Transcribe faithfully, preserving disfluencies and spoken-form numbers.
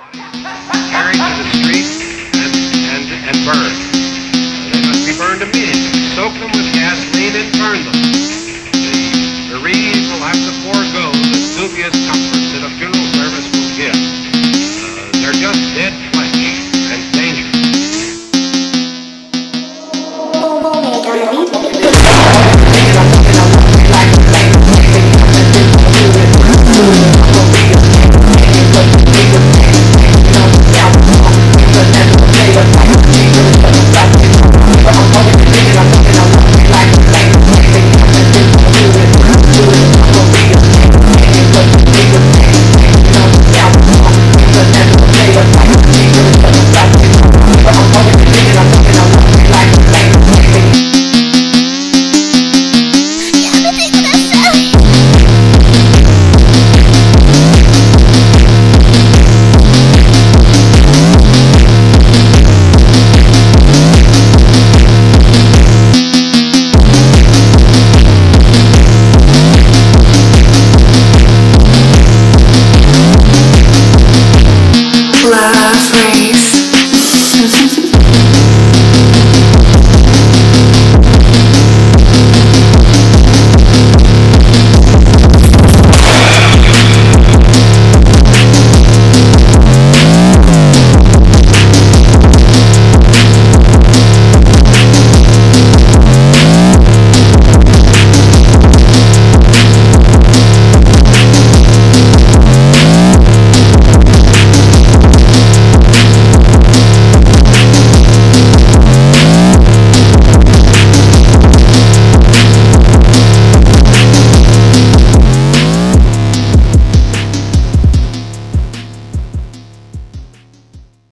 carried to the street and, and, and burned. Uh, they must be burned immediately. Soak them with gasoline and burn them. The bereaved will have to forego the dubious comforts that a funeral service will give.